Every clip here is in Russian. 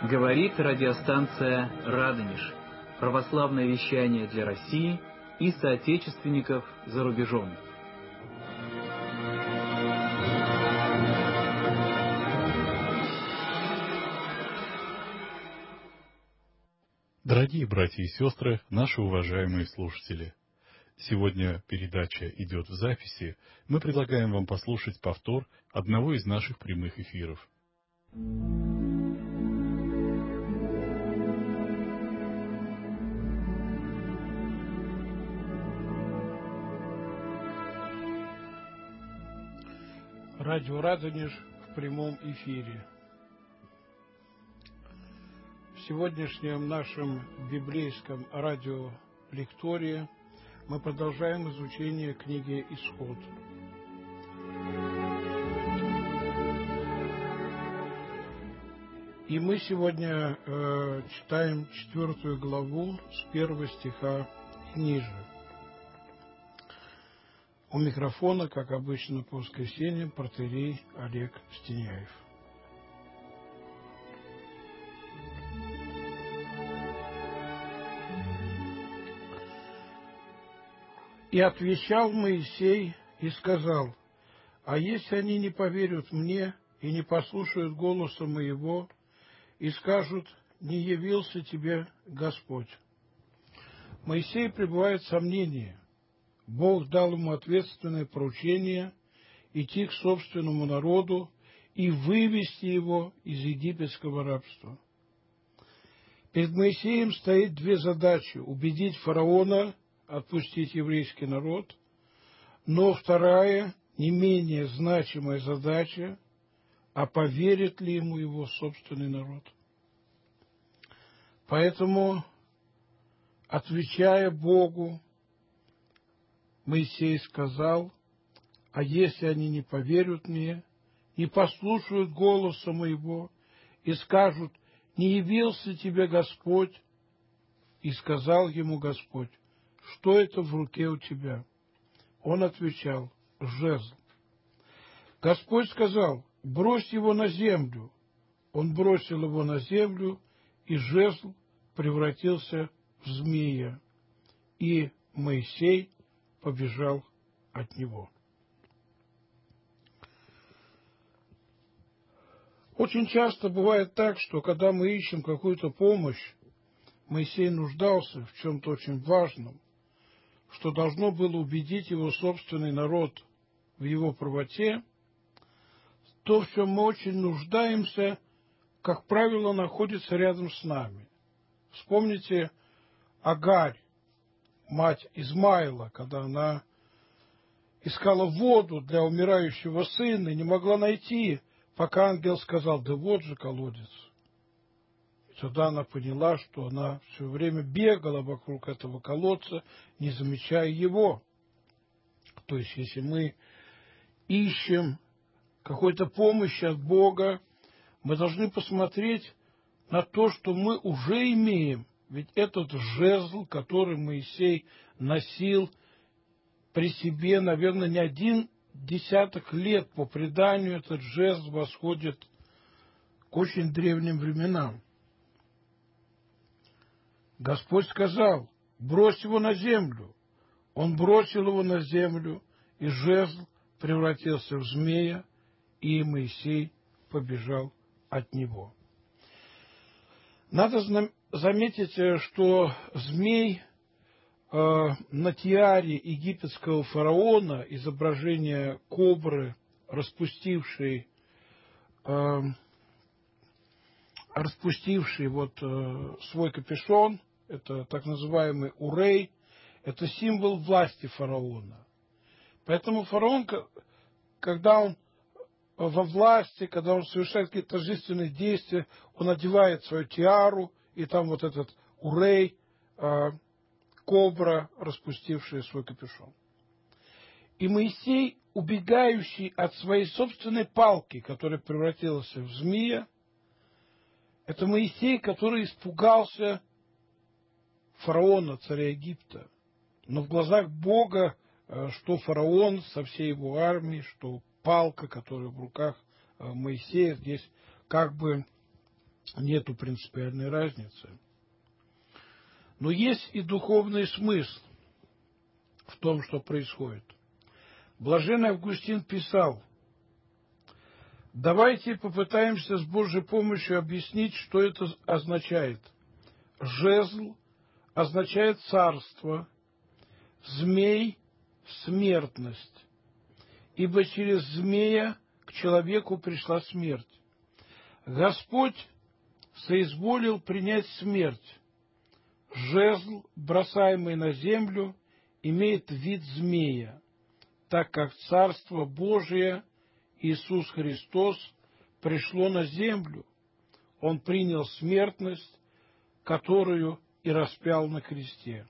Говорит радиостанция «Радонеж». Православное вещание для России и соотечественников за рубежом. Дорогие братья и сестры, наши уважаемые слушатели, сегодня передача идет в записи. Мы предлагаем вам послушать повтор одного из наших прямых эфиров. Радио «Радонеж» в прямом эфире. В сегодняшнем нашем библейском радиолектории мы продолжаем изучение книги «Исход». И мы сегодня читаем 4 главу с 1 стиха и ниже. У микрофона, как обычно по воскресеньям, протоиерей Олег Стеняев. «И отвечал Моисей и сказал: а если они не поверят мне и не послушают голоса моего, и скажут: не явился тебе Господь?» Моисей пребывает в сомнении. Бог дал ему ответственное поручение идти к собственному народу и вывести его из египетского рабства. Перед Моисеем стоит две задачи: убедить фараона отпустить еврейский народ, но вторая, не менее значимая задача: а поверит ли ему его собственный народ? Поэтому, отвечая Богу, Моисей сказал: а если они не поверят мне, не послушают голоса моего и скажут: не явился тебе Господь? И сказал ему Господь: что это в руке у тебя? Он отвечал: жезл. Господь сказал: брось его на землю. Он бросил его на землю, и жезл превратился в змея, и Моисей побежал от него. Очень часто бывает так, что когда мы ищем какую-то помощь, Моисей нуждался в чем-то очень важном, что должно было убедить его собственный народ в его правоте. То, в чем мы очень нуждаемся, как правило, находится рядом с нами. Вспомните Агарь, мать Измаила, когда она искала воду для умирающего сына и не могла найти, пока ангел сказал: да вот же колодец. И тогда она поняла, что она все время бегала вокруг этого колодца, не замечая его. То есть, если мы ищем какой-то помощи от Бога, мы должны посмотреть на то, что мы уже имеем. Ведь этот жезл, который Моисей носил при себе, наверное, не 10 лет, по преданию, этот жезл восходит к очень древним временам. Господь сказал: брось его на землю. Он бросил его на землю, и жезл превратился в змея, и Моисей побежал от него. Надо заметить, что змей на тиаре египетского фараона, изображение кобры, распустившей свой капюшон, это так называемый урей, это символ власти фараона. Поэтому фараон, когда он во власти, когда он совершает какие-то торжественные действия, он одевает свою тиару, и там вот этот урей, кобра, распустившая свой капюшон. И Моисей, убегающий от своей собственной палки, которая превратилась в змея, это Моисей, который испугался фараона, царя Египта. Но в глазах Бога, что фараон со всей его армией, что палка, которая в руках Моисея, здесь как бы нету принципиальной разницы. Но есть и духовный смысл в том, что происходит. Блаженный Августин писал: давайте попытаемся с Божьей помощью объяснить, что это означает. Жезл означает царство, змей – смертность, ибо через змея к человеку пришла смерть. Господь соизволил принять смерть. Жезл, бросаемый на землю, имеет вид змея, так как Царство Божие, Иисус Христос, пришло на землю. Он принял смертность, которую и распял на кресте.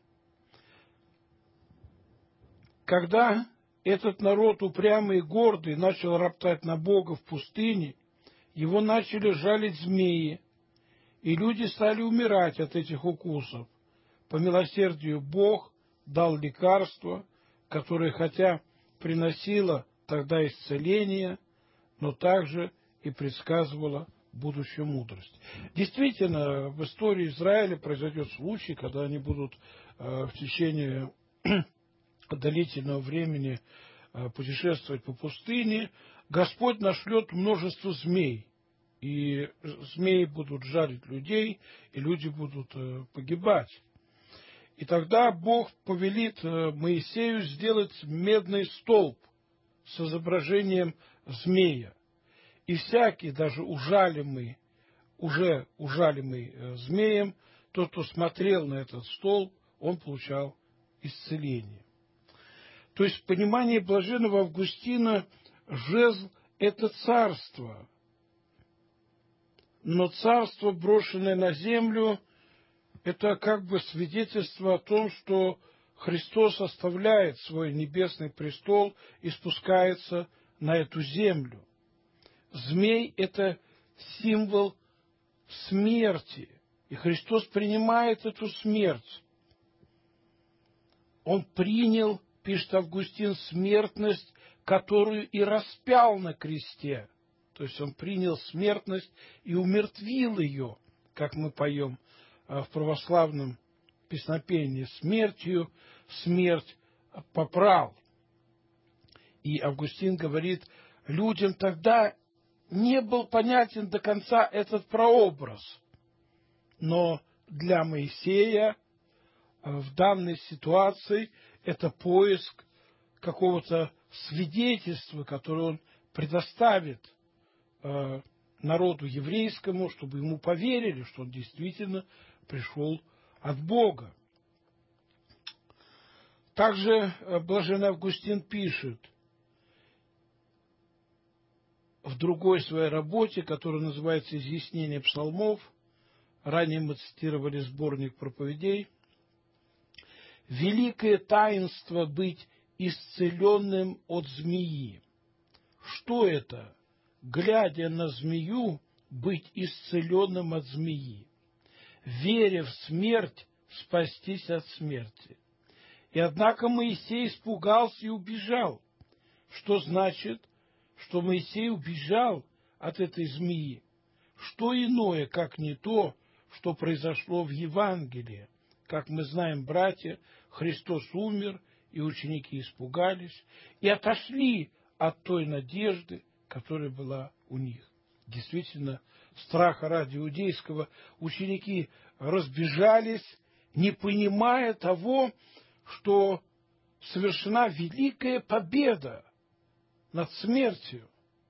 Когда этот народ упрямый и гордый начал роптать на Бога в пустыне, его начали жалить змеи, и люди стали умирать от этих укусов. По милосердию Бог дал лекарство, которое хотя приносило тогда исцеление, но также и предсказывало будущую мудрость. Действительно, в истории Израиля произойдет случай, когда они будут в течение длительного времени путешествовать по пустыне. Господь нашлет множество змей, и змеи будут жарить людей, и люди будут погибать. И тогда Бог повелит Моисею сделать медный столб с изображением змея. И всякий, даже уже ужалимый змеем, тот, кто смотрел на этот столб, он получал исцеление. То есть в понимании блаженного Августина жезл – это царство. Но царство, брошенное на землю, это как бы свидетельство о том, что Христос оставляет свой небесный престол и спускается на эту землю. Змей – это символ смерти, и Христос принимает эту смерть. Он принял, пишет Августин, смертность, которую и распял на кресте. То есть он принял смертность и умертвил ее, как мы поем в православном песнопении: «Смертью смерть попрал». И Августин говорит, людям тогда не был понятен до конца этот прообраз. Но для Моисея в данной ситуации это поиск какого-то свидетельства, которое он предоставит народу еврейскому, чтобы ему поверили, что он действительно пришел от Бога. Также блаженный Августин пишет в другой своей работе, которая называется «Изъяснение псалмов», ранее мы цитировали сборник проповедей: «Великое таинство быть исцеленным от змеи». Что это? Глядя на змею, быть исцеленным от змеи. Веря в смерть, спастись от смерти. И однако Моисей испугался и убежал. Что значит, что Моисей убежал от этой змеи? Что иное, как не то, что произошло в Евангелии? Как мы знаем, братья, Христос умер, и ученики испугались и отошли от той надежды, которая была у них. Действительно, страха ради иудейского ученики разбежались, не понимая того, что совершена великая победа над смертью.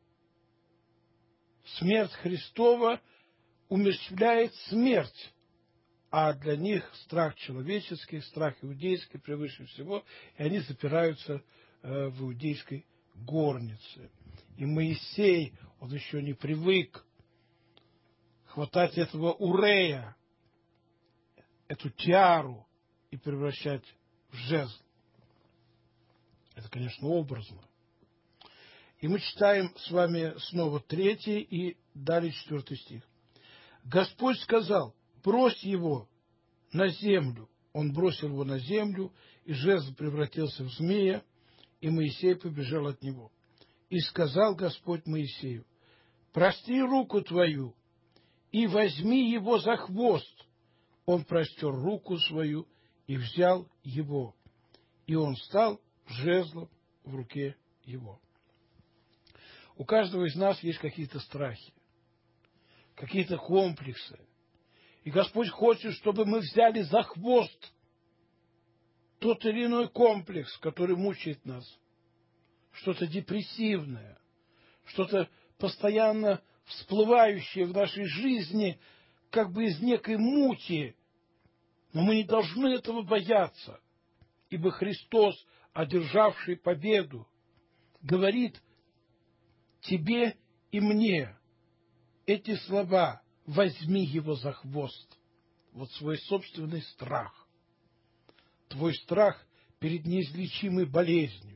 Смерть Христова умерщвляет смерть, а для них страх человеческий, страх иудейский превыше всего, и они запираются в иудейской горнице. И Моисей, он еще не привык хватать этого урея, эту тиару, и превращать в жезл. Это, конечно, образно. И мы читаем с вами снова 3 и далее 4 стих. «Господь сказал: брось его на землю. Он бросил его на землю, и жезл превратился в змея, и Моисей побежал от него. И сказал Господь Моисею: простри руку твою и возьми его за хвост. Он простер руку свою и взял его, и он стал жезлом в руке его. У каждого из нас есть какие-то страхи, какие-то комплексы. И Господь хочет, чтобы мы взяли за хвост тот или иной комплекс, который мучает нас. Что-то депрессивное, что-то постоянно всплывающее в нашей жизни, как бы из некой мути. Но мы не должны этого бояться, ибо Христос, одержавший победу, говорит тебе и мне эти слова: возьми его за хвост. Вот свой собственный страх. Твой страх перед неизлечимой болезнью.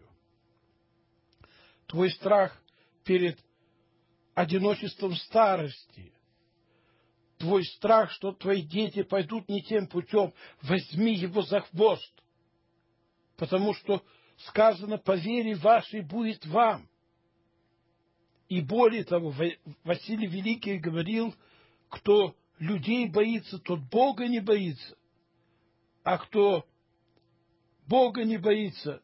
Твой страх перед одиночеством старости. Твой страх, что твои дети пойдут не тем путем. Возьми его за хвост. Потому что сказано: по вере вашей будет вам. И более того, Василий Великий говорил: кто людей боится, тот Бога не боится. А кто Бога не боится,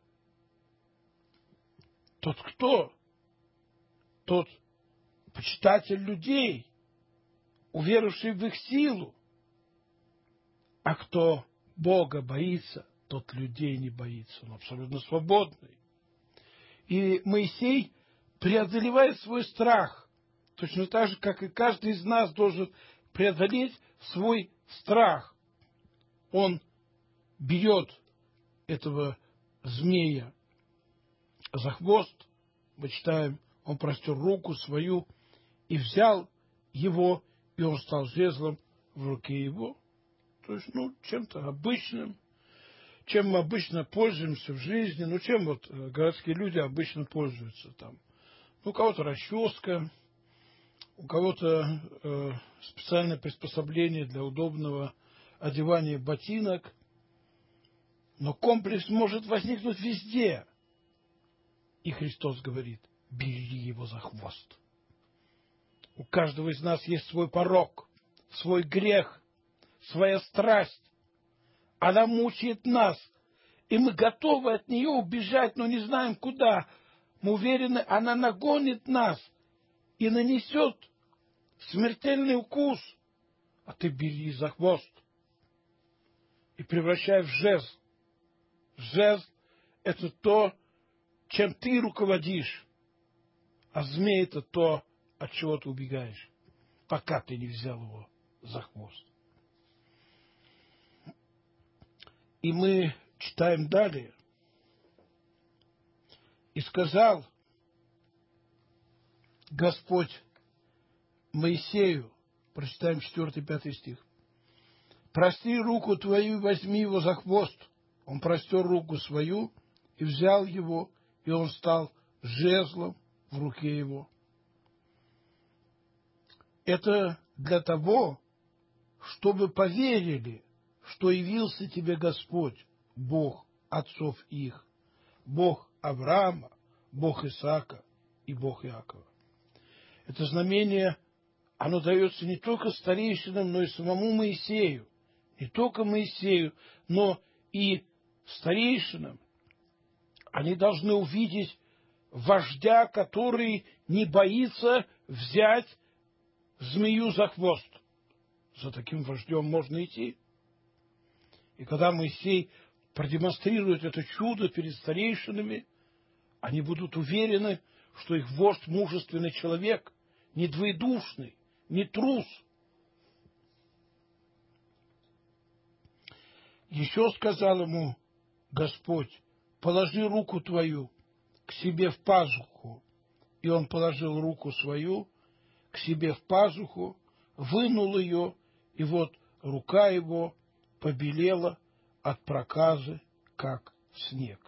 тот кто? Тот почитатель людей, уверовавший в их силу. А кто Бога боится, тот людей не боится. Он абсолютно свободный. И Моисей преодолевает свой страх, точно так же, как и каждый из нас должен преодолеть свой страх. Он берет этого змея за хвост, мы читаем, он простер руку свою и взял его, и он стал жезлом в руке его. То есть, чем-то обычным, чем мы обычно пользуемся в жизни, чем вот городские люди обычно пользуются там. У кого-то расческа, у кого-то специальное приспособление для удобного одевания ботинок. Но комплекс может возникнуть везде. И Христос говорит: бери его за хвост. У каждого из нас есть свой порок, свой грех, своя страсть. Она мучает нас, и мы готовы от нее убежать, но не знаем куда. Мы уверены, она нагонит нас и нанесет смертельный укус. А ты бери за хвост и превращай в жезл. Жезл — это то, чем ты руководишь, а змей — это то, от чего ты убегаешь, пока ты не взял его за хвост. И мы читаем далее. И сказал Господь Моисею, прочитаем 4-5 стих: простри руку твою и возьми его за хвост. Он простер руку свою и взял его, и он стал жезлом в руке его. Это для того, чтобы поверили, что явился тебе Господь, Бог отцов их, Бог Авраама, Бог Исаака и Бог Иакова. Это знамение, оно дается не только старейшинам, но и самому Моисею. Не только Моисею, но и старейшинам. Они должны увидеть вождя, который не боится взять змею за хвост. За таким вождем можно идти. И когда Моисей продемонстрирует это чудо перед старейшинами, они будут уверены, что их вождь мужественный человек, не двоедушный, не трус. Еще сказал ему Господь: положи руку твою к себе в пазуху. И он положил руку свою к себе в пазуху, вынул ее, и вот рука его побелела от проказы, как снег.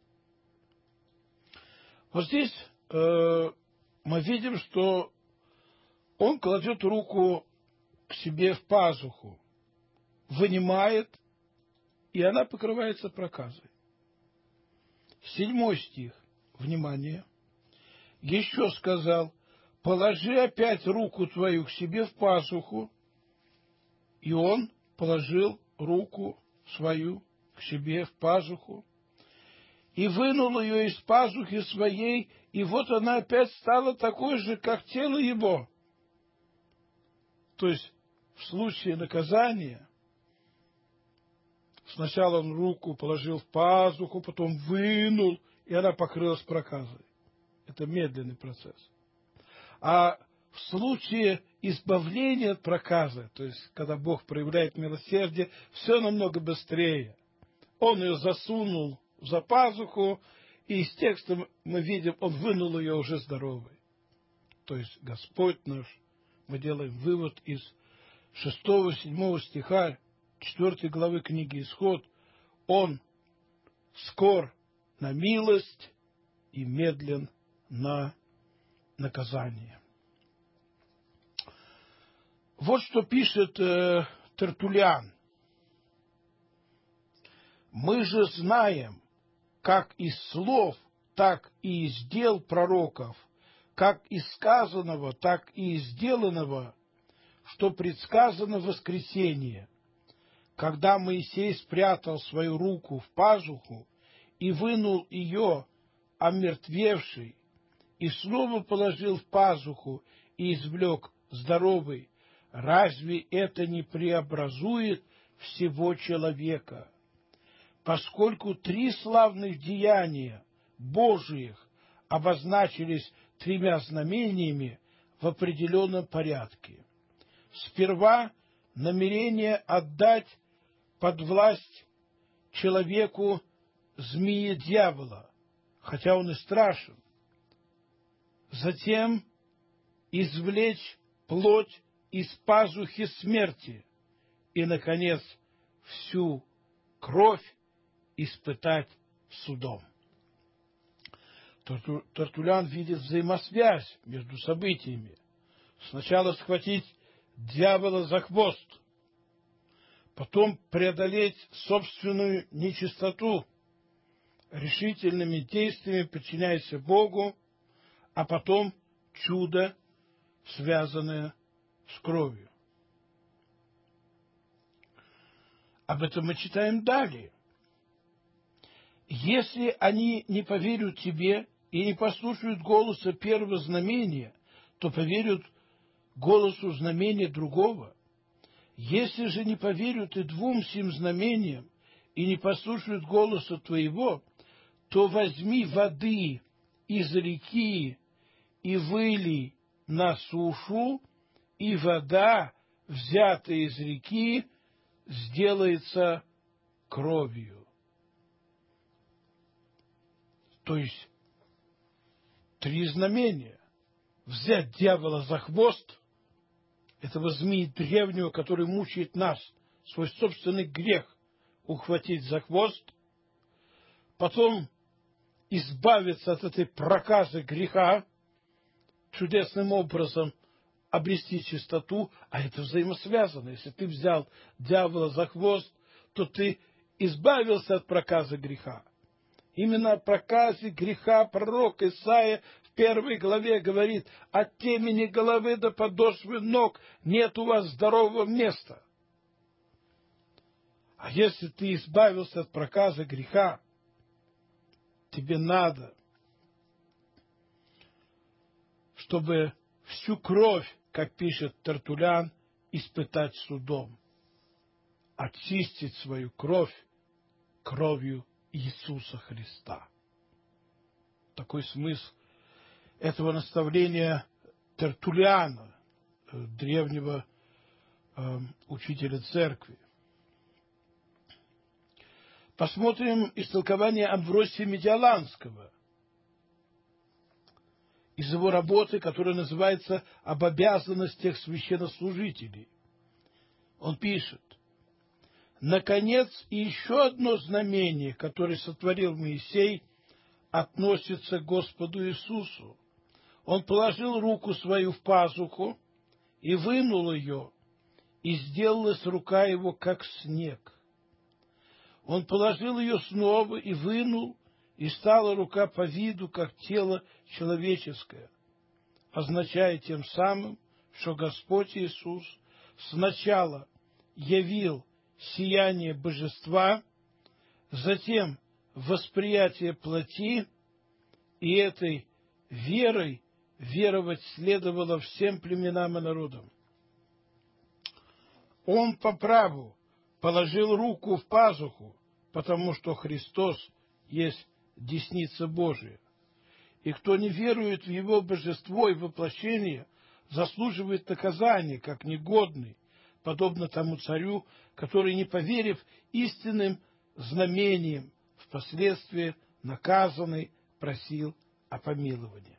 Вот здесь мы видим, что он кладет руку к себе в пазуху, вынимает, и она покрывается проказой. 7 стих. Внимание. Еще сказал: положи опять руку твою к себе в пазуху. И он положил руку свою к себе в пазуху и вынул ее из пазухи своей, и вот она опять стала такой же, как тело его. То есть в случае наказания сначала он руку положил в пазуху, потом вынул, и она покрылась проказой. Это медленный процесс. А в случае избавления от проказы, то есть когда Бог проявляет милосердие, все намного быстрее. Он ее засунул за пазуху, и из текста мы видим, он вынул ее уже здоровой. То есть Господь наш, мы делаем вывод из 6-7 стиха 4 главы книги Исход, Он скор на милость и медлен на наказание. Вот что пишет Тертуллиан. Мы же знаем, как из слов, так и из дел пророков, как из сказанного, так и из сделанного, что предсказано воскресение, когда Моисей спрятал свою руку в пазуху и вынул ее, омертвевший, и снова положил в пазуху и извлек здоровый, разве это не преобразует всего человека? Поскольку 3 славных деяния Божиих обозначились 3 знамениями в определенном порядке. Сперва намерение отдать под власть человеку змеи дьявола, хотя он и страшен. Затем извлечь плоть из пазухи смерти и, наконец, всю кровь испытать судом. Тертуллиан видит взаимосвязь между событиями. Сначала схватить дьявола за хвост, потом преодолеть собственную нечистоту, решительными действиями подчиняясь Богу, а потом чудо, связанное с кровью. Об этом мы читаем далее. Если они не поверят тебе и не послушают голоса первого знамения, то поверят голосу знамения другого. Если же не поверят и 2 сим знамениям и не послушают голоса твоего, то возьми воды из реки и вылей на сушу, и вода, взятая из реки, сделается кровью. То есть 3 знамения. Взять дьявола за хвост, этого змеи древнего, который мучает нас, свой собственный грех ухватить за хвост, потом избавиться от этой проказы греха, чудесным образом обрести чистоту, а это взаимосвязано. Если ты взял дьявола за хвост, то ты избавился от проказы греха. Именно о проказе греха пророк Исаия в 1 главе говорит: от темени головы до подошвы ног нет у вас здорового места. А если ты избавился от проказы греха, тебе надо, чтобы всю кровь, как пишет Тертуллиан, испытать судом, очистить свою кровь кровью Иисуса Христа. Такой смысл этого наставления Тертуллиана, древнего учителя церкви. Посмотрим истолкование Амвросия Медиаланского из его работы, которая называется «Об обязанностях священнослужителей». Он пишет: наконец, и еще одно знамение, которое сотворил Моисей, относится к Господу Иисусу. Он положил руку свою в пазуху и вынул ее, и сделалась рука его, как снег. Он положил ее снова и вынул, и стала рука по виду, как тело человеческое. означая тем самым, что Господь Иисус сначала явил сияние божества, затем восприятие плоти, и этой верой веровать следовало всем племенам и народам. Он по праву положил руку в пазуху, потому что Христос есть десница Божия. И кто не верует в Его божество и воплощение, заслуживает наказания, как негодный, подобно тому царю, который, не поверив истинным знамениям, впоследствии наказанный просил о помиловании.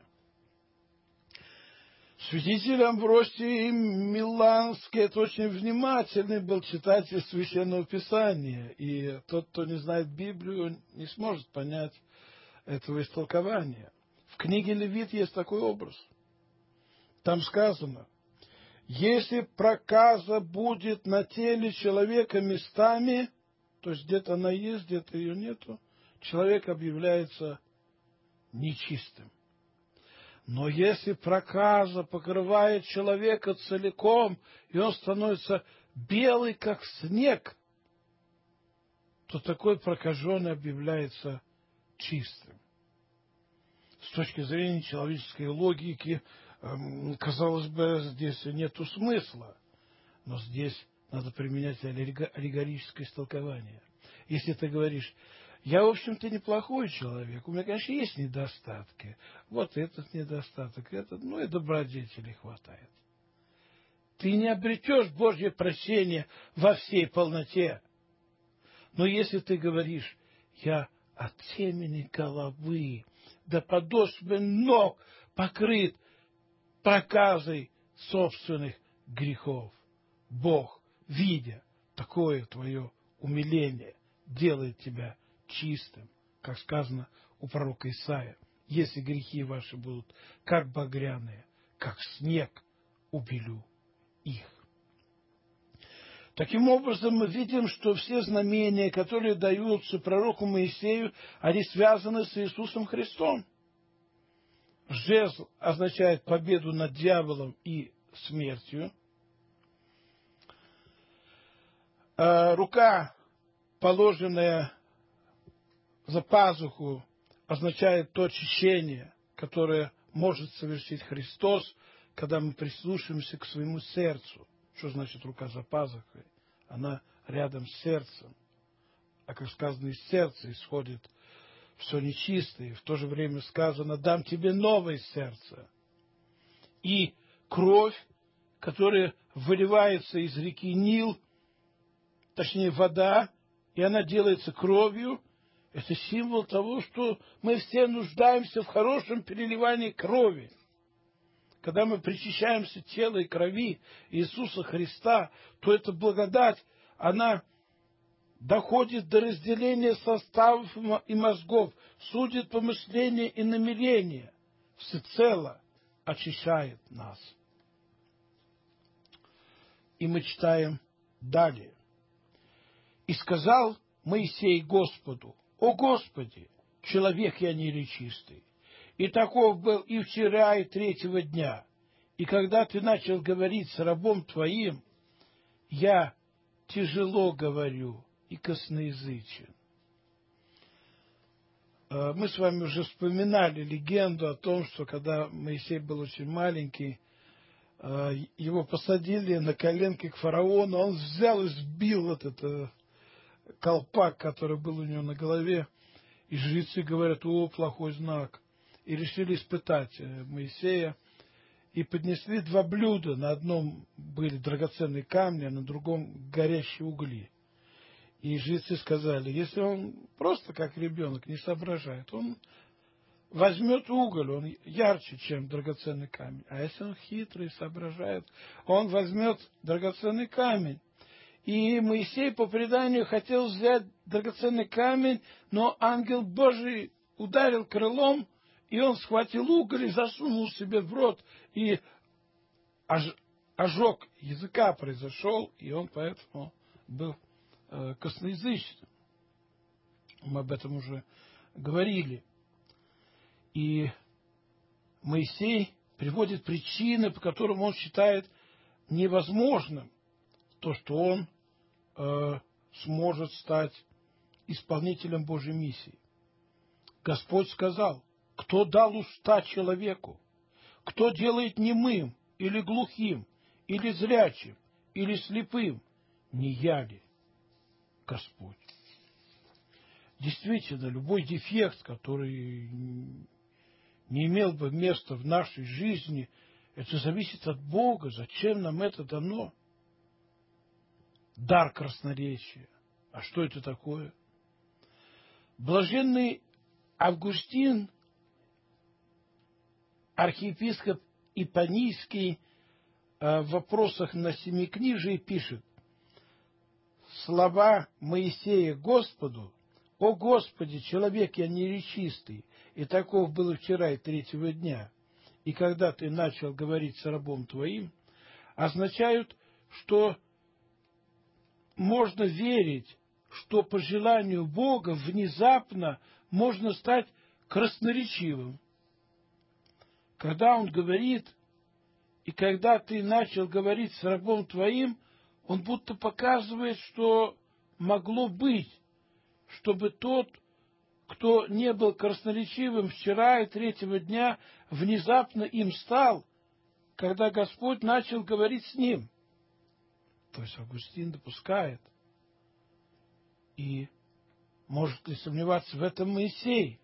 Святитель Амвросий Миланский — это очень внимательный был читатель Священного Писания, и тот, кто не знает Библию, не сможет понять этого истолкования. В книге Левит есть такой образ. Там сказано: если проказа будет на теле человека местами, то есть где-то она есть, где-то ее нету, человек объявляется нечистым. Но если проказа покрывает человека целиком, и он становится белый, как снег, то такой прокаженный объявляется чистым. С точки зрения человеческой логики, казалось бы, здесь нету смысла, но здесь надо применять аллегорическое истолкование. Если ты говоришь: я, в общем-то, неплохой человек, у меня, конечно, есть недостатки, вот этот недостаток, этот, ну и добродетелей хватает. Ты не обретешь Божье прощение во всей полноте. Но если ты говоришь: я от темени головы до подошвы ног покрыт проказой собственных грехов, Бог, видя такое твое умиление, делает тебя чистым, как сказано у пророка Исаия: если грехи ваши будут как багряные, как снег, убелю их. Таким образом, мы видим, что все знамения, которые даются пророку Моисею, они связаны с Иисусом Христом. Жезл означает победу над дьяволом и смертью. Рука, положенная за пазуху, означает то очищение, которое может совершить Христос, когда мы прислушаемся к своему сердцу. Что значит рука за пазухой? Она рядом с сердцем. А как сказано, из сердца исходит все нечистое. И в то же время сказано: дам тебе новое сердце. И кровь, которая выливается из реки Нил, точнее вода, и она делается кровью, это символ того, что мы все нуждаемся в хорошем переливании крови. Когда мы причащаемся тела и крови Иисуса Христа, то эта благодать, она доходит до разделения составов и мозгов, судит помышления и намерения, всецело очищает нас. И мы читаем далее. «И сказал Моисей Господу: о Господи, человек я нечистый, и таков был и вчера, и третьего дня. И когда ты начал говорить с рабом твоим, я тяжело говорю и косноязычен». Мы с вами уже вспоминали легенду о том, что когда Моисей был очень маленький, его посадили на коленки к фараону, он взял и сбил этот колпак, который был у него на голове, и жрецы говорят: о, плохой знак. И решили испытать Моисея, и поднесли 2 блюда. На одном были драгоценные камни, а на другом горящие угли. И жрецы сказали: если он просто как ребенок не соображает, он возьмет уголь, он ярче, чем драгоценный камень. А если он хитрый, соображает, он возьмет драгоценный камень. И Моисей, по преданию, хотел взять драгоценный камень, но ангел Божий ударил крылом, и он схватил уголь и засунул себе в рот, и ожог языка произошел, и он поэтому был косноязычным. Мы об этом уже говорили. И Моисей приводит причины, по которым он считает невозможным то, что он сможет стать исполнителем Божьей миссии. Господь сказал: кто дал уста человеку? Кто делает немым, или глухим, или зрячим, или слепым? Не я ли, Господь? Действительно, любой дефект, который не имел бы места в нашей жизни, это зависит от Бога. Зачем нам это дано? Дар красноречия. А что это такое? Блаженный Августин, архиепископ Ипанийский, в вопросах на Семикнижии пишет: слова Моисея Господу: «О Господи, человек я неречистый, и таков был и вчера, и третьего дня, и когда ты начал говорить с рабом твоим», означают, что можно верить, что по желанию Бога внезапно можно стать красноречивым. Когда Он говорит: «И когда ты начал говорить с рабом твоим», Он будто показывает, что могло быть, чтобы тот, кто не был красноречивым вчера и третьего дня, внезапно им стал, когда Господь начал говорить с ним. То есть Августин допускает. И может ли сомневаться в этом Моисей,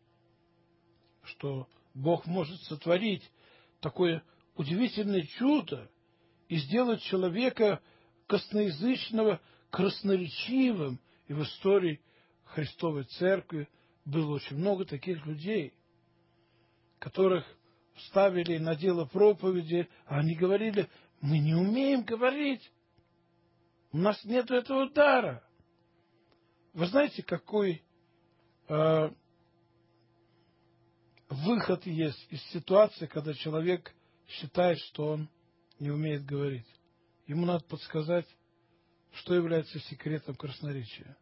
что Бог может сотворить такое удивительное чудо и сделать человека косноязычного красноречивым? И в истории Христовой Церкви было очень много таких людей, которых ставили на дело проповеди, а они говорили: мы не умеем говорить, у нас нет этого дара. Вы знаете, какой выход есть из ситуации, когда человек считает, что он не умеет говорить? Ему надо подсказать, что является секретом красноречия.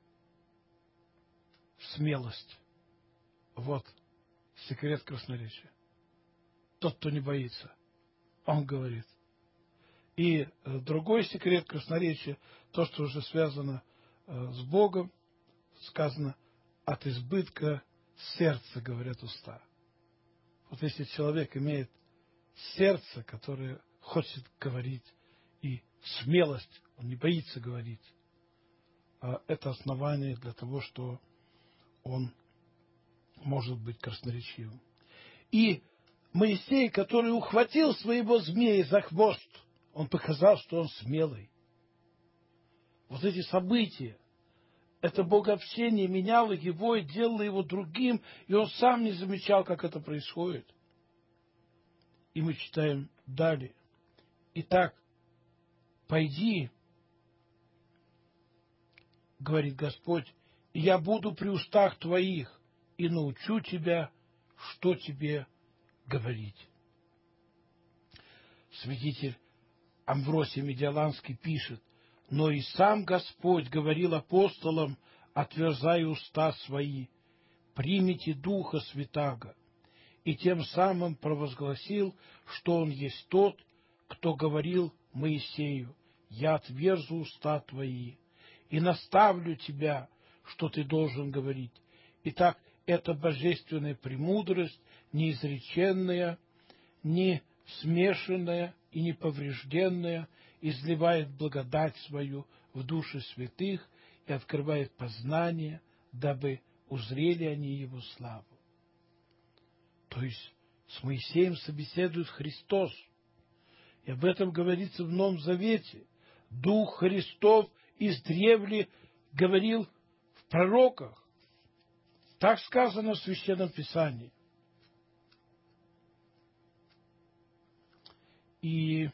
Смелость. Вот секрет красноречия. Тот, кто не боится, он говорит. И другой секрет красноречия, то, что уже связано с Богом, сказано: от избытка сердца говорят уста. Вот если человек имеет сердце, которое хочет говорить, и смелость, он не боится говорить, это основание для того, что он может быть красноречивым. И Моисей, который ухватил своего змея за хвост, он показал, что он смелый. Вот эти события, это богообщение меняло его и делало его другим, и он сам не замечал, как это происходит. И мы читаем далее. Итак, пойди, говорит Господь, и я буду при устах твоих, и научу тебя, что тебе говорить. Святитель Амвросий Медиаланский пишет: но и сам Господь говорил апостолам, отверзая уста свои: примите Духа Святаго, и тем самым провозгласил, что Он есть тот, кто говорил Моисею: я отверзу уста твои и наставлю тебя, что ты должен говорить. Итак, эта божественная премудрость, неизреченная, не смешанная и неповрежденная, изливает благодать свою в души святых и открывает познание, дабы узрели они Его славу. То есть с Моисеем собеседует Христос. И об этом говорится в Новом Завете. Дух Христов издревле говорил в пророках. Так сказано в Священном Писании. И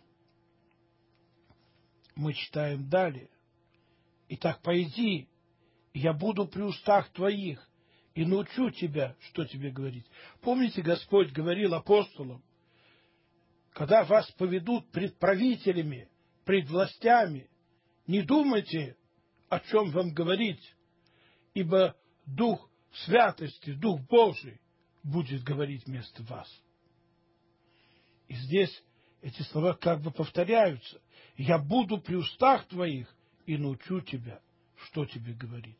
мы читаем далее. Итак, пойди, и я буду при устах твоих, и научу тебя, что тебе говорить. Помните, Господь говорил апостолам: когда вас поведут пред правителями, пред властями, не думайте, о чем вам говорить, ибо Дух Святости, Дух Божий будет говорить вместо вас. И здесь эти слова как бы повторяются. Я буду при устах твоих и научу тебя, что тебе говорить.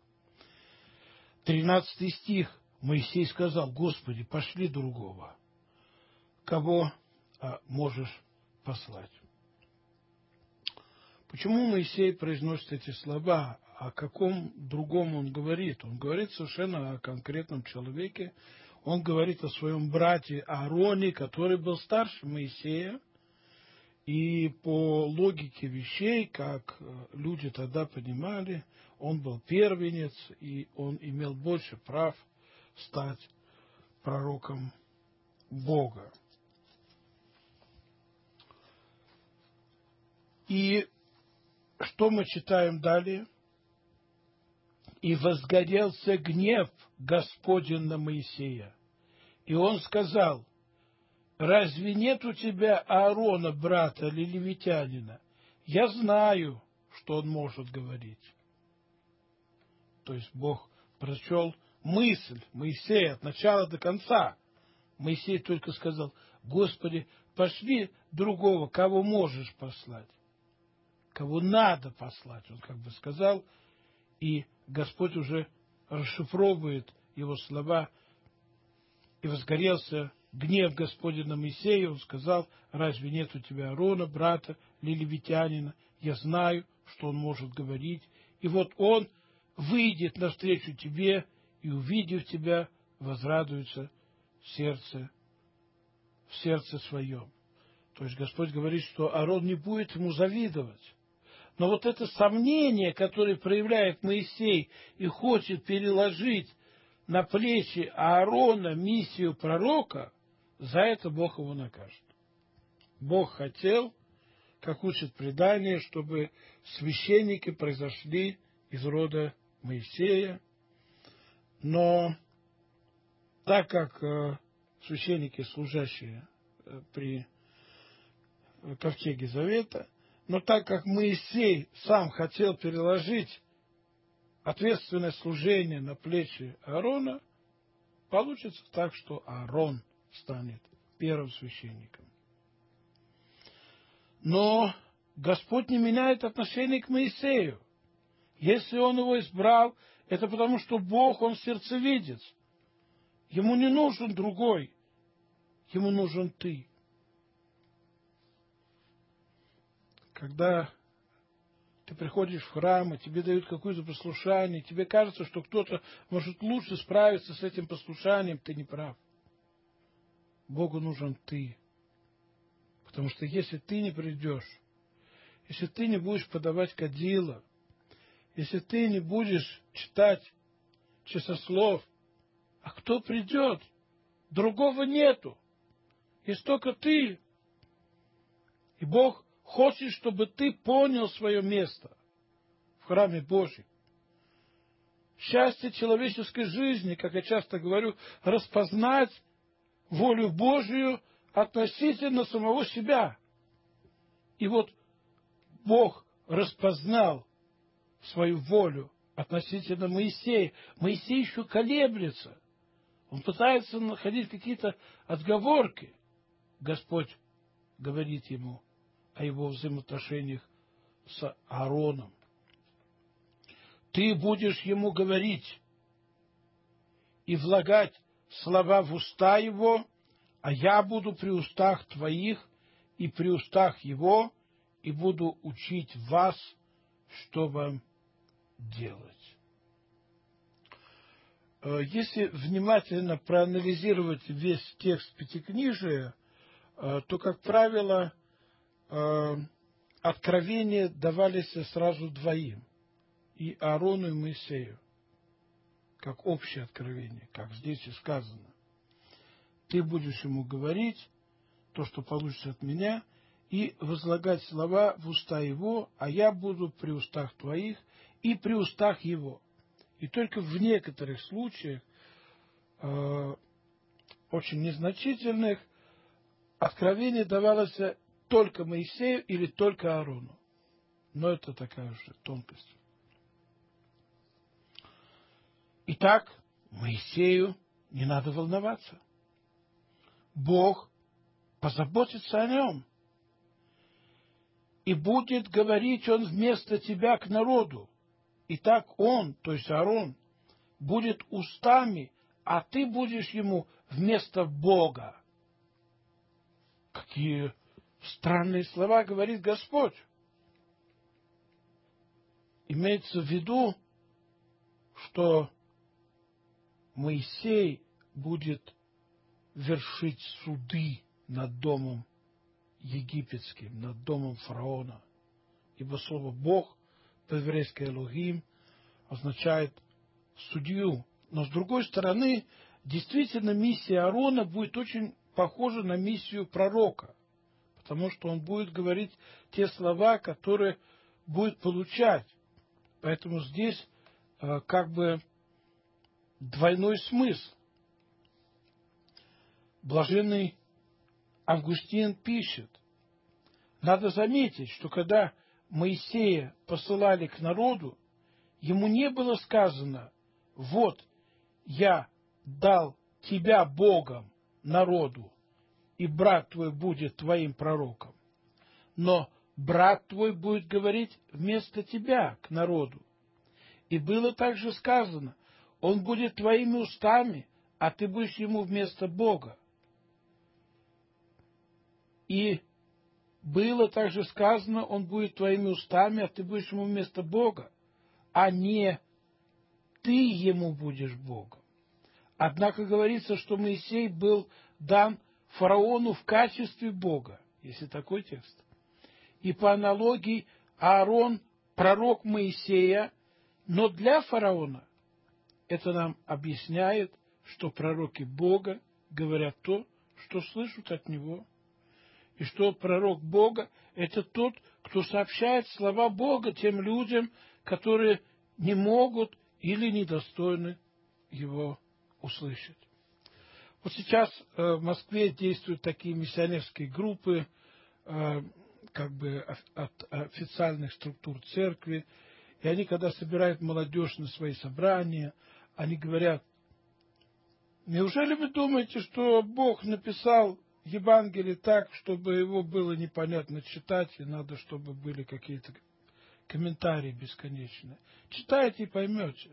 13 стих. Моисей сказал: Господи, пошли другого, кого можешь послать. Почему Моисей произносит эти слова? О каком другом он говорит? Он говорит совершенно о конкретном человеке. Он говорит о своем брате Аароне, который был старше Моисея. И по логике вещей, как люди тогда понимали, он был первенец, и он имел больше прав стать пророком Бога. И что мы читаем далее? «И возгорелся гнев Господень на Моисея, и он сказал: разве нет у тебя Аарона, брата или левитянина? Я знаю, что он может говорить». То есть Бог прочел мысль Моисея от начала до конца. Моисей только сказал: Господи, пошли другого, кого можешь послать, кого надо послать, он как бы сказал, и Господь уже расшифровывает его слова. «И возгорелся гнев Господень на Моисея, он сказал: разве нет у тебя Аарона, брата или левитянина? Я знаю, что он может говорить. И вот он выйдет навстречу тебе, и, увидев тебя, возрадуется в сердце своем». То есть Господь говорит, что Аарон не будет ему завидовать. Но вот это сомнение, которое проявляет Моисей и хочет переложить на плечи Аарона миссию пророка, за это Бог его накажет. Бог хотел, как учит предание, чтобы священники произошли из рода Моисея, но так как священники, служащие при ковчеге Завета, но так как Моисей сам хотел переложить ответственное служение на плечи Аарона, получится так, что Аарон станет первым священником. Но Господь не меняет отношение к Моисею. Если он его избрал, это потому, что Бог, он сердцевидец. Ему не нужен другой, ему нужен ты. Когда ты приходишь в храм, и тебе дают какое-то послушание, тебе кажется, что кто-то может лучше справиться с этим послушанием, ты не прав. Богу нужен ты. Потому что если ты не придешь, если ты не будешь подавать кадила, если ты не будешь читать часослов, а кто придет? Другого нету. Есть только ты. И Бог хочет, чтобы ты понял свое место в храме Божьем. Счастье человеческой жизни, как я часто говорю, распознать волю Божию относительно самого себя. И вот Бог распознал свою волю относительно Моисея. Моисей еще колеблется. Он пытается находить какие-то отговорки. Господь говорит ему о его взаимоотношениях с Аароном. Ты будешь ему говорить и влагать слова в уста его, а я буду при устах твоих и при устах его, и буду учить вас, что вам делать. Если внимательно проанализировать весь текст Пятикнижия, то, как правило, откровения давались сразу двоим, и Аарону, и Моисею, как общее откровение, как здесь и сказано. Ты будешь ему говорить то, что получится от меня, и возлагать слова в уста его, а я буду при устах твоих и при устах его. И только в некоторых случаях, очень незначительных, откровение давалось только Моисею или только Аарону. Но это такая уже тонкость. Итак, Моисею не надо волноваться. Бог позаботится о нем. И будет говорить он вместо тебя к народу. И так он, то есть Аарон, будет устами, а ты будешь ему вместо Бога. Какие странные слова говорит Господь. Имеется в виду, что Моисей будет вершить суды над домом египетским, над домом фараона. Ибо слово «Бог» по-еврейски «Элохим» означает судью. Но с другой стороны, действительно миссия Аарона будет очень похожа на миссию пророка, потому что он будет говорить те слова, которые будет получать. Поэтому здесь как бы двойной смысл. Блаженный Августин пишет: надо заметить, что когда Моисея посылали к народу, ему не было сказано: вот я дал тебя Богом народу, и брат твой будет твоим пророком. Но брат твой будет говорить вместо тебя к народу. И было также сказано: он будет твоими устами, а ты будешь ему вместо Бога. И было также сказано: он будет твоими устами, а ты будешь ему вместо Бога, а не ты ему будешь Богом. Однако говорится, что Моисей был дан фараону в качестве Бога, если такой текст. И по аналогии Аарон – пророк Моисея, но для фараона. Это нам объясняет, что пророки Бога говорят то, что слышат от него. И что пророк Бога – это тот, кто сообщает слова Бога тем людям, которые не могут или недостойны его услышать. Вот сейчас в Москве действуют такие миссионерские группы, как бы от официальных структур церкви, и они, когда собирают молодежь на свои собрания, они говорят: неужели вы думаете, что Бог написал Евангелие так, чтобы его было непонятно читать, и надо, чтобы были какие-то комментарии бесконечные? Читайте и поймете.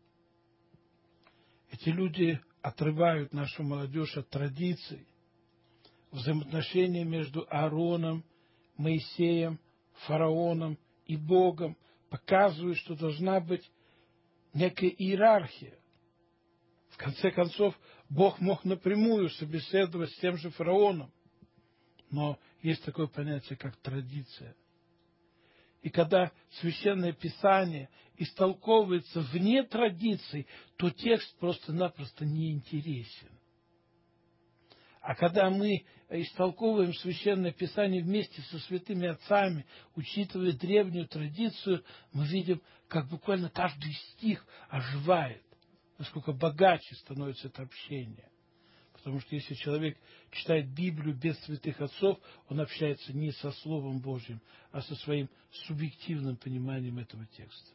Эти люди отрывают нашу молодежь от традиций. Взаимоотношения между Аароном, Моисеем, фараоном и Богом показывают, что должна быть некая иерархия. В конце концов, Бог мог напрямую собеседовать с тем же фараоном. Но есть такое понятие, как традиция. И когда Священное Писание истолковывается вне традиций, то текст просто-напросто неинтересен. А когда мы истолковываем Священное Писание вместе со святыми отцами, учитывая древнюю традицию, мы видим, как буквально каждый стих оживает, насколько богаче становится это общение. Потому что если человек читает Библию без святых отцов, он общается не со Словом Божьим, а со своим субъективным пониманием этого текста.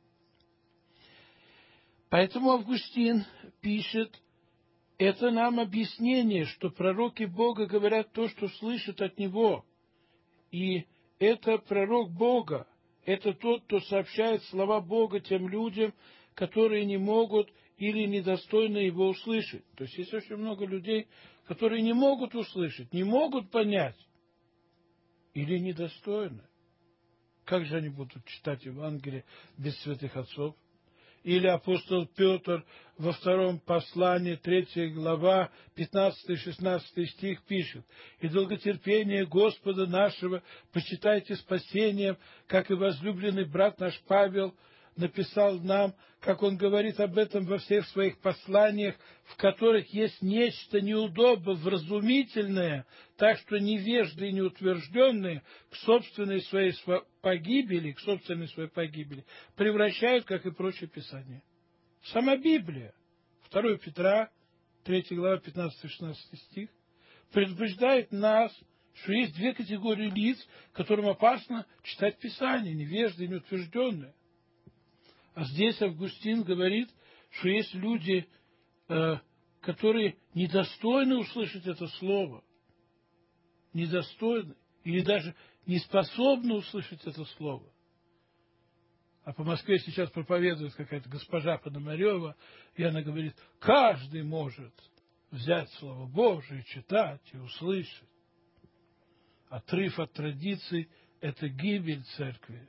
Поэтому Августин пишет: это нам объяснение, что пророки Бога говорят то, что слышат от Него. И это пророк Бога, это тот, кто сообщает слова Бога тем людям, которые не могут или недостойны его услышать. То есть есть очень много людей, которые не могут услышать, не могут понять или недостойны. Как же они будут читать Евангелие без святых отцов? Или апостол Петр во втором послании, 3 глава, 15-16 стих пишет: «И долготерпение Господа нашего почитайте спасением, как и возлюбленный брат наш Павел написал нам, как он говорит об этом во всех своих посланиях, в которых есть нечто неудобно, вразумительное, так что невежды и неутвержденные к собственной своей погибели, превращают, как и прочие Писания». Сама Библия, 2 Петра, 3 глава, 15-16 стих, предупреждает нас, что есть две категории лиц, которым опасно читать Писание: невежды и неутвержденные. А здесь Августин говорит, что есть люди, которые недостойны услышать это слово. недостойны или даже не способны услышать это слово. А по Москве сейчас проповедует какая-то госпожа Пономарева, и она говорит, каждый может взять Слово Божие, читать и услышать. Отрыв от традиций – это гибель церкви.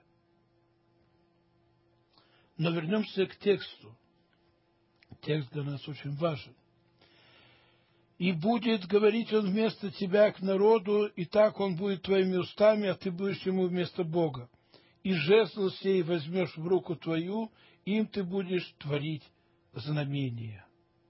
Но вернемся к тексту. Текст для нас очень важен. «И будет говорить он вместо тебя к народу, и так он будет твоими устами, а ты будешь ему вместо Бога. И жезл сей возьмешь в руку твою, им ты будешь творить знамения».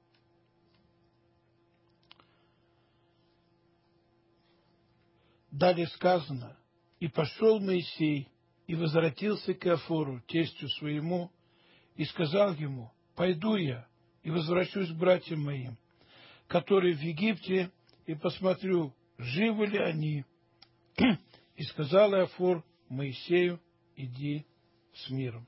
Далее сказано, «И пошел Моисей, и возвратился к Иофору, тестю своему, и сказал ему, пойду я, и возвращусь к братьям моим, которые в Египте, и посмотрю, живы ли они. И сказал Иофор Моисею, иди с миром».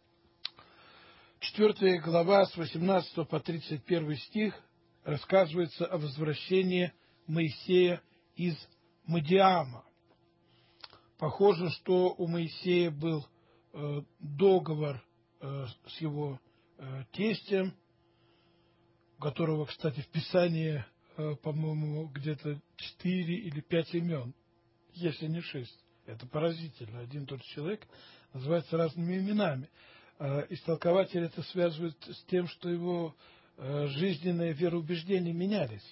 4 глава с 18 по 31 стих рассказывается о возвращении Моисея из Мадиама. Похоже, что у Моисея был договор с его тестем, у которого, кстати, в Писании, по-моему, где-то 4 или 5 имен, если не 6. Это поразительно. Один тот же человек называется разными именами. Истолкователи это связывают с тем, что его жизненные вероубеждения менялись.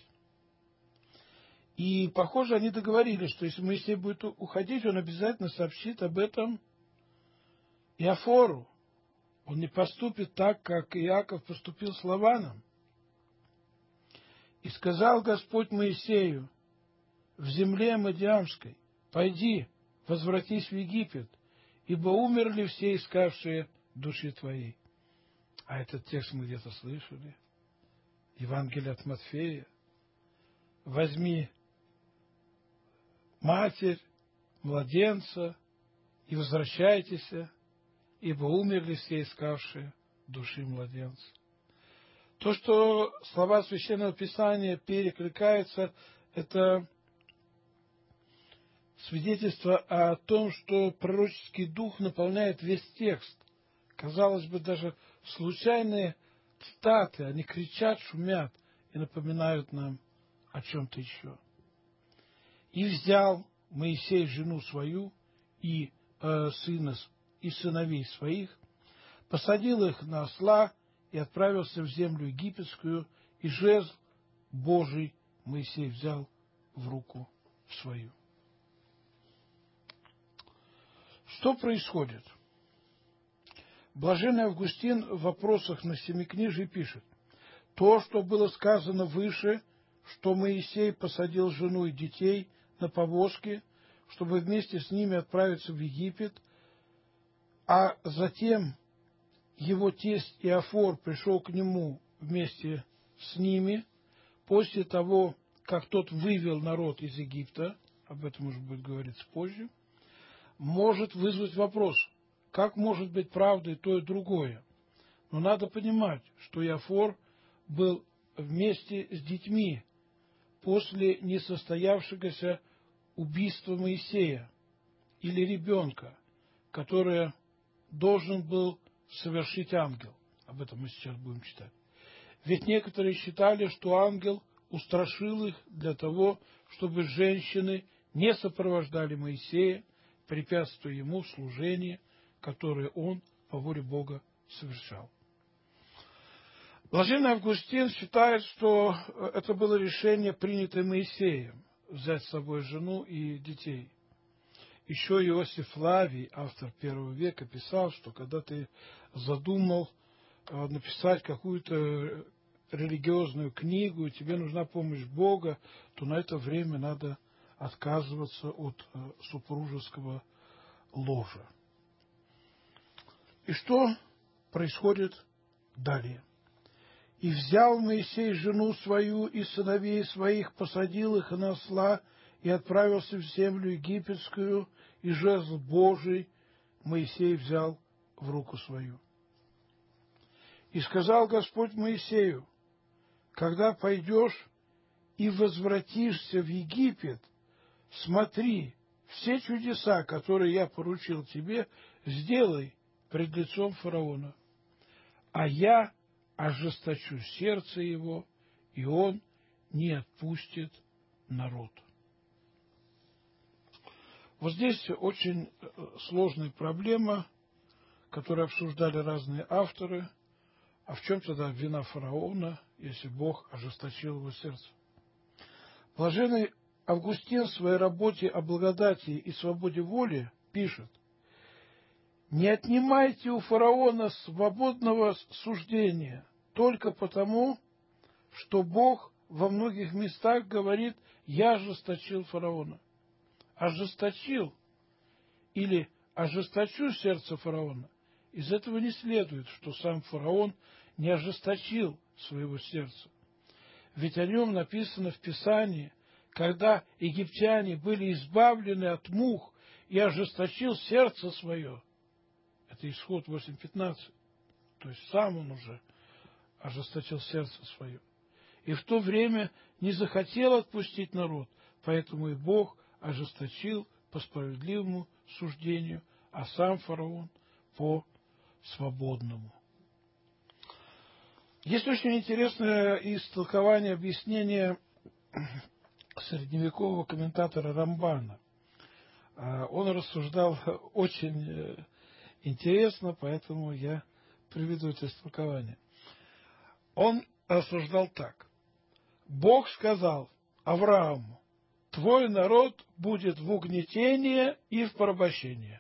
И, похоже, они договорились, что если Моисей будет уходить, он обязательно сообщит об этом Иофору. Он не поступит так, как Иаков поступил с Лаваном. «И сказал Господь Моисею в земле Мадиамской, пойди, возвратись в Египет, ибо умерли все искавшие души твоей». А этот текст мы где-то слышали. Евангелие от Матфея. «Возьми матерь, младенца, и возвращайтесь, ибо умерли все искавшие души младенца». То, что слова Священного Писания перекликаются, это свидетельство о том, что пророческий дух наполняет весь текст. Казалось бы, даже случайные цитаты, они кричат, шумят и напоминают нам о чем-то еще. «И взял Моисей жену свою и сына и сыновей своих, посадил их на осла и отправился в землю египетскую, и жезл Божий Моисей взял в руку свою». Что происходит? Блаженный Августин в вопросах на Семикнижии пишет: то, что было сказано выше, что Моисей посадил жену и детей на повозки, чтобы вместе с ними отправиться в Египет, а затем его тесть Иофор пришел к нему вместе с ними, после того, как тот вывел народ из Египта, об этом уже будет говориться позже, может вызвать вопрос, как может быть правдой то и другое. Но надо понимать, что Иофор был вместе с детьми после несостоявшегося убийства Моисея или ребенка, которое должен был совершить ангел. Об этом мы сейчас будем читать. Ведь некоторые считали, что ангел устрашил их для того, чтобы женщины не сопровождали Моисея, препятствуя ему в служении, которое он по воле Бога совершал. Блаженный Августин считает, что это было решение, принятое Моисеем, взять с собой жену и детей. Еще Иосиф Флавий, автор первого века, писал, что когда ты задумал написать какую-то религиозную книгу, и тебе нужна помощь Бога, то на это время надо отказываться от супружеского ложа. И что происходит далее? «И взял Моисей жену свою и сыновей своих, посадил их на осла и отправился в землю египетскую, и жезл Божий Моисей взял в руку свою. И сказал Господь Моисею: когда пойдешь и возвратишься в Египет, смотри, все чудеса, которые я поручил тебе, сделай пред лицом фараона, а я ожесточу сердце его, и он не отпустит народ». Вот здесь очень сложная проблема, которую обсуждали разные авторы. А в чем тогда вина фараона, если Бог ожесточил его сердце? Блаженный Августин в своей работе о благодати и свободе воли пишет: «Не отнимайте у фараона свободного суждения только потому, что Бог во многих местах говорит: «Я ожесточил фараона». Ожесточил или ожесточу сердце фараона, из этого не следует, что сам фараон не ожесточил своего сердца. Ведь о нем написано в Писании: когда египтяне были избавлены от мух и ожесточил сердце свое. Это Исход 8:15. То есть сам он уже ожесточил сердце свое. И в то время не захотел отпустить народ, поэтому и Бог ожесточил по справедливому суждению, а сам фараон по свободному. Есть очень интересное истолкование, объяснение средневекового комментатора Рамбана. Он рассуждал очень интересно, поэтому я приведу это истолкование. Он рассуждал так. Бог сказал Аврааму: «Твой народ будет в угнетении и в порабощении».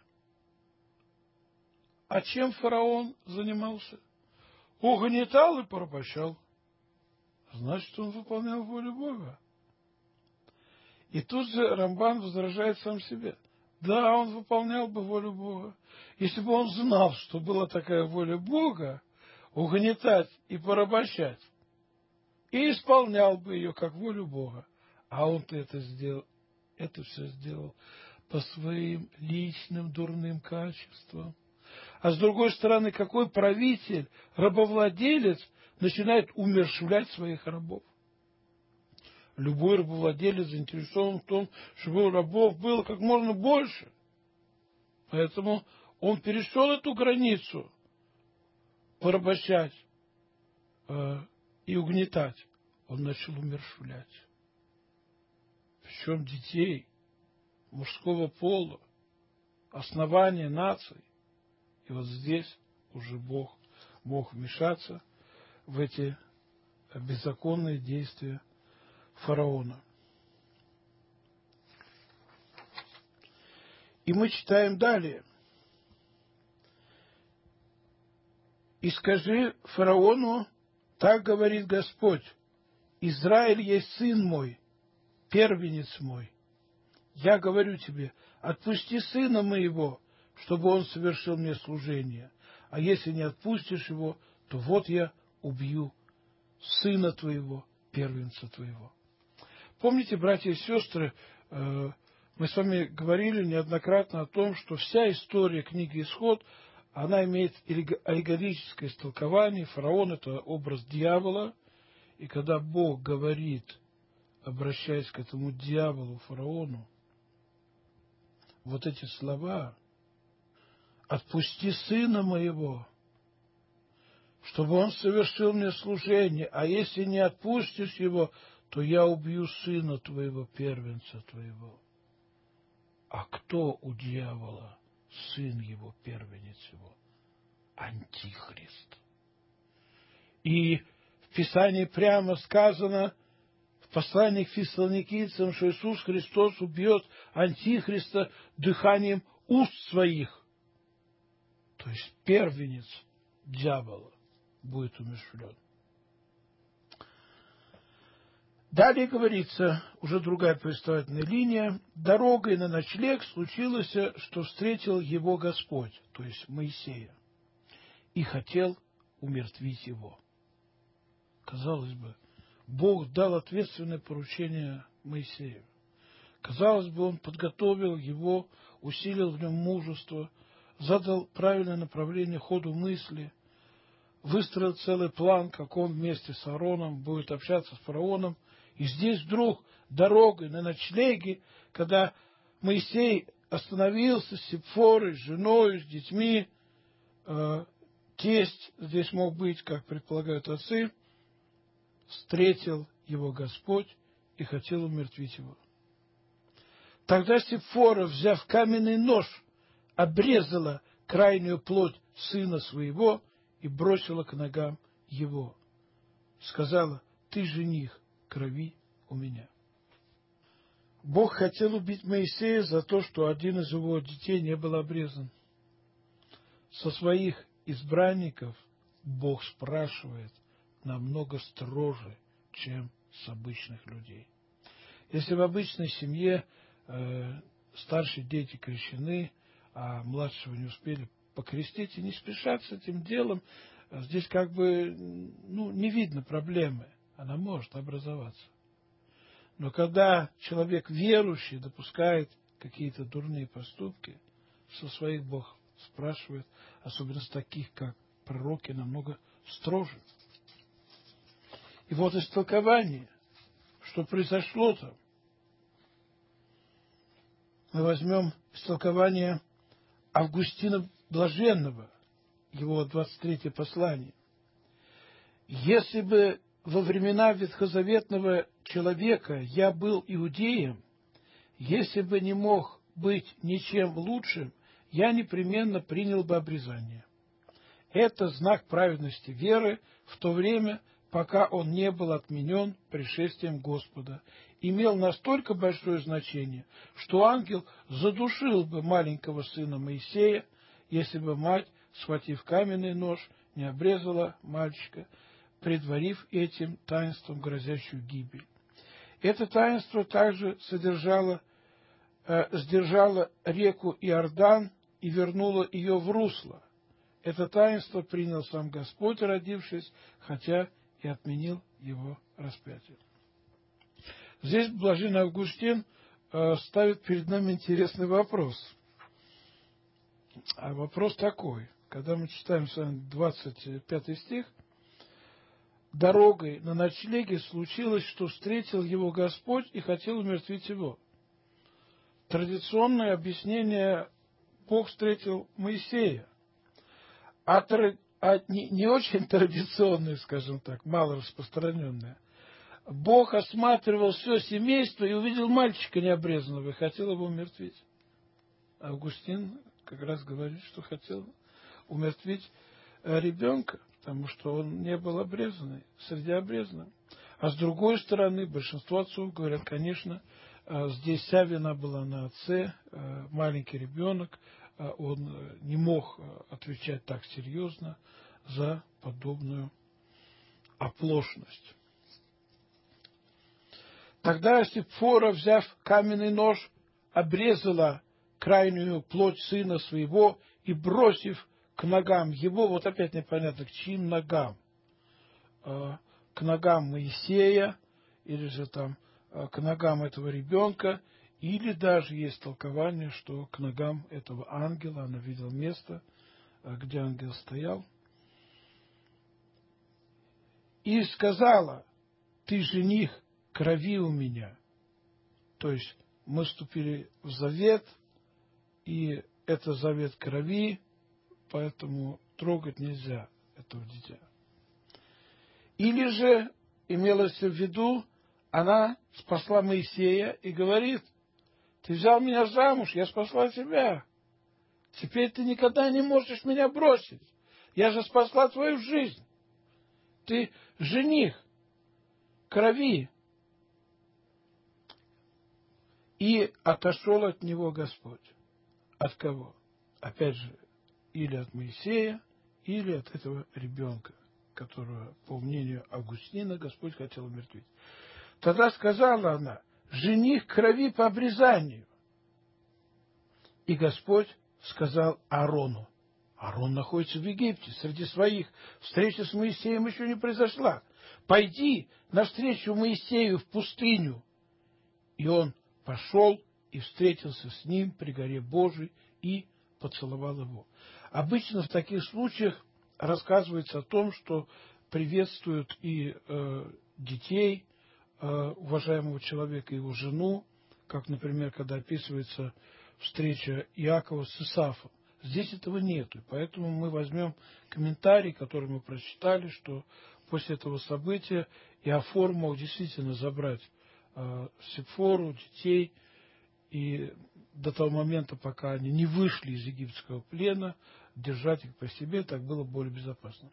А чем фараон занимался? Угнетал и порабощал. Значит, он выполнял волю Бога. И тут же Рамбан возражает сам себе. Да, он выполнял бы волю Бога, если бы он знал, что была такая воля Бога, угнетать и порабощать, и исполнял бы ее как волю Бога. А он-то это все сделал по своим личным дурным качествам. А с другой стороны, какой правитель, рабовладелец начинает умерщвлять своих рабов? Любой рабовладелец заинтересован в том, чтобы у рабов было как можно больше. Поэтому он перешел эту границу порабощать и угнетать. Он начал умерщвлять. Причем детей мужского пола, основания наций. И вот здесь уже Бог мог вмешаться в эти беззаконные действия фараона. И мы читаем далее. «И скажи фараону, так говорит Господь, Израиль есть сын мой, первенец мой. Я говорю тебе, отпусти сына моего, чтобы он совершил мне служение. А если не отпустишь его, то вот я убью сына твоего, первенца твоего». Помните, братья и сестры, мы с вами говорили неоднократно о том, что вся история книги «Исход», она имеет аллегорическое истолкование. Фараон – это образ дьявола. И когда Бог говорит, обращаясь к этому дьяволу, фараону, вот эти слова: «Отпусти сына моего, чтобы он совершил мне служение, а если не отпустишь его, то я убью сына твоего, первенца твоего». А кто у дьявола сын его, первенец его? Антихрист. И в Писании прямо сказано, в послании к Фессалоникийцам, что Иисус Христос убьет Антихриста дыханием уст своих. То есть первенец дьявола будет умерщвлен. Далее говорится, уже другая повествовательная линия: «Дорогой на ночлег случилось, что встретил его Господь», то есть Моисея, «и хотел умертвить его». Казалось бы, Бог дал ответственное поручение Моисею. Казалось бы, он подготовил его, усилил в нем мужество, задал правильное направление ходу мысли, выстроил целый план, как он вместе с Аароном будет общаться с фараоном. И здесь вдруг дорогой, на ночлеге, когда Моисей остановился с Сипфорой, с женой, с детьми, тесть здесь мог быть, как предполагают отцы, встретил его Господь и хотел умертвить его. Тогда Сипфора, взяв каменный нож, обрезала крайнюю плоть сына своего и бросила к ногам его. Сказала: ты жених крови у меня. Бог хотел убить Моисея за то, что один из его детей не был обрезан. Со своих избранников Бог спрашивает намного строже, чем с обычных людей. Если в обычной семье старшие дети крещены, а младшего не успели покрестить и не спешат с этим делом, здесь как бы не видно проблемы. Она может образоваться. Но когда человек верующий допускает какие-то дурные поступки, со своих Бог спрашивает, особенно с таких, как пророки, намного строже. И вот истолкование, что произошло там. Мы возьмем истолкование Августина Блаженного, его 23-е послание. Если бы во времена ветхозаветного человека я был иудеем, если бы не мог быть ничем лучшим, я непременно принял бы обрезание. Это знак праведности веры в то время, пока он не был отменен пришествием Господа, имел настолько большое значение, что ангел задушил бы маленького сына Моисея, если бы мать, схватив каменный нож, не обрезала мальчика, предварив этим таинством грозящую гибель. Это таинство также сдержало реку Иордан и вернуло ее в русло. Это таинство принял сам Господь, родившись, хотя и отменил его распятие. Здесь блаженный Августин ставит перед нами интересный вопрос. А вопрос такой. Когда мы читаем с вами 25 стих, «Дорогой на ночлеге случилось, что встретил его Господь и хотел умертвить его». Традиционное объяснение: Бог встретил Моисея. Не очень традиционное, скажем так, мало распространенное. Бог осматривал все семейство и увидел мальчика необрезанного и хотел его умертвить. Августин как раз говорит, что хотел умертвить ребенка, потому что он не был обрезанный, среди обрезанных. А с другой стороны, большинство отцов говорят, конечно, здесь вся вина была на отце, маленький ребенок, он не мог отвечать так серьезно за подобную оплошность. Тогда Сипфора, взяв каменный нож, обрезала крайнюю плоть сына своего и, бросив к ногам его, вот опять непонятно, к чьим ногам, к ногам Моисея, или же там к ногам этого ребенка, или даже есть толкование, что к ногам этого ангела, она видела место, где ангел стоял, и сказала: ты жених крови у меня. То есть мы вступили в завет, и это завет крови, поэтому трогать нельзя этого дитя. Или же имелось в виду, она спасла Моисея и говорит: ты взял меня замуж, я спасла тебя. Теперь ты никогда не можешь меня бросить. Я же спасла твою жизнь. Ты жених крови. И отошел от него Господь. От кого? Опять же, или от Моисея, или от этого ребенка, которого, по мнению Августина, Господь хотел умертвить. Тогда сказала она: жених крови по обрезанию. И Господь сказал Аарону. Аарон находится в Египте, среди своих. Встреча с Моисеем еще не произошла. Пойди навстречу Моисею в пустыню. И он пошел и встретился с ним при горе Божией и поцеловал его. Обычно в таких случаях рассказывается о том, что приветствуют и детей, уважаемого человека и его жену, как, например, когда описывается встреча Иакова с Исафом. Здесь этого нету, поэтому мы возьмем комментарий, который мы прочитали, что после этого события Иофор мог действительно забрать Сепфору, детей, и до того момента, пока они не вышли из египетского плена, держать их по себе, так было более безопасно.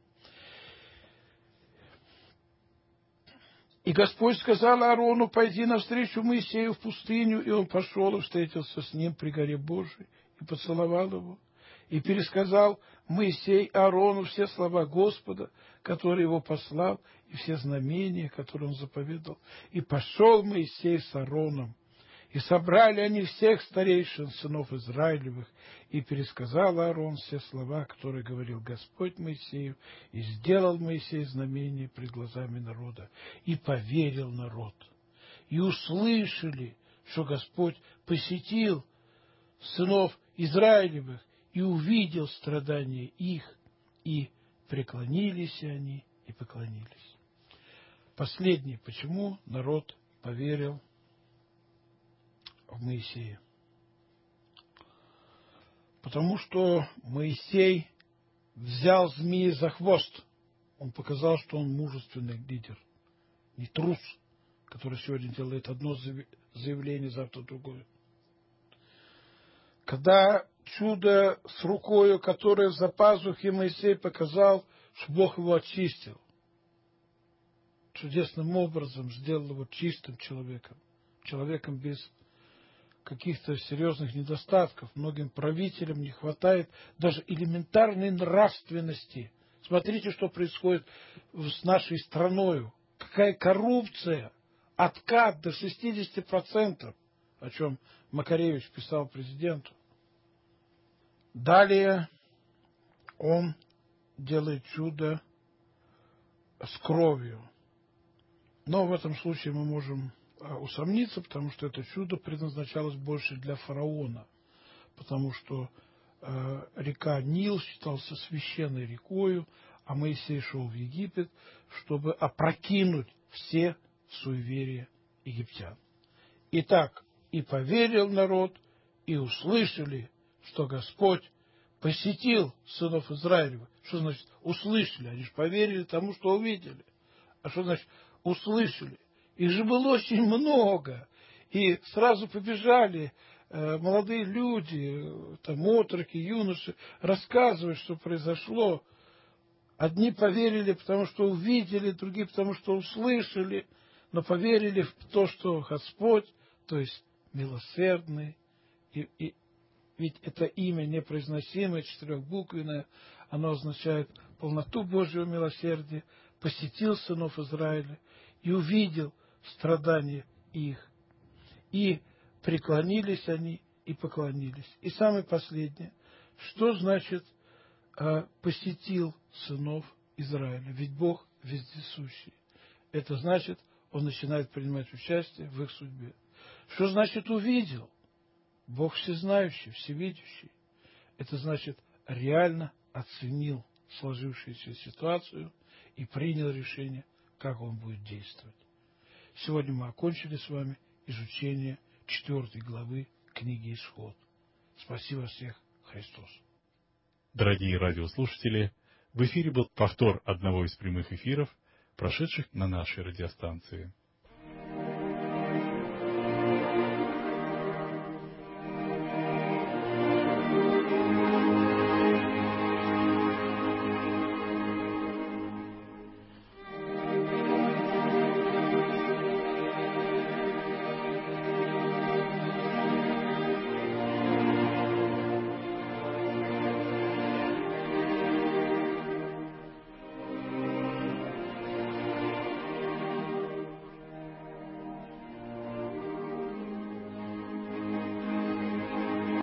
И Господь сказал Аарону: пойди навстречу Моисею в пустыню, и он пошел и встретился с ним при горе Божией, и поцеловал его, и пересказал Моисей Аарону все слова Господа, который его послал, и все знамения, которые он заповедал. И пошел Моисей с Аароном, и собрали они всех старейшин сынов Израилевых, и пересказал Аарон все слова, которые говорил Господь Моисею, и сделал Моисей знамение пред глазами народа, и поверил народ. И услышали, что Господь посетил сынов Израилевых, и увидел страдания их, и преклонились они, и поклонились. Последнее, почему народ поверил в Моисея. Потому что Моисей взял змея за хвост. Он показал, что он мужественный лидер, не трус, который сегодня делает одно заявление, завтра другое. Когда чудо с рукою, которое за пазухой, Моисей показал, что Бог его очистил. Чудесным образом сделал его чистым человеком. Человеком без каких-то серьезных недостатков. Многим правителям не хватает даже элементарной нравственности. Смотрите, что происходит с нашей страною. Какая коррупция, откат до 60%, о чем Макаревич писал президенту. Далее он делает чудо с кровью. Но в этом случае мы можем усомниться, потому что это чудо предназначалось больше для фараона, потому что река Нил считался священной рекою, а Моисей шел в Египет, чтобы опрокинуть все суеверия египтян. Итак, и поверил народ, и услышали, что Господь посетил сынов Израилева. Что значит услышали? Они же поверили тому, что увидели. А что значит услышали? Их же было очень много. И сразу побежали молодые люди, там, отроки, юноши, рассказывать, что произошло. Одни поверили, потому что увидели, другие, потому что услышали, но поверили в то, что Господь, то есть милосердный, и ведь это имя непроизносимое, четырехбуквенное, оно означает полноту Божьего милосердия, посетил сынов Израиля и увидел страдания их. И преклонились они, и поклонились. И самое последнее, что значит посетил сынов Израиля? Ведь Бог вездесущий. Это значит, Он начинает принимать участие в их судьбе. Что значит увидел? Бог всезнающий, всевидящий. Это значит, реально оценил сложившуюся ситуацию и принял решение, как он будет действовать. Сегодня мы окончили с вами изучение 4 главы книги Исход. Спасибо всех, Христос. Дорогие радиослушатели, в эфире был повтор одного из прямых эфиров, прошедших на нашей радиостанции.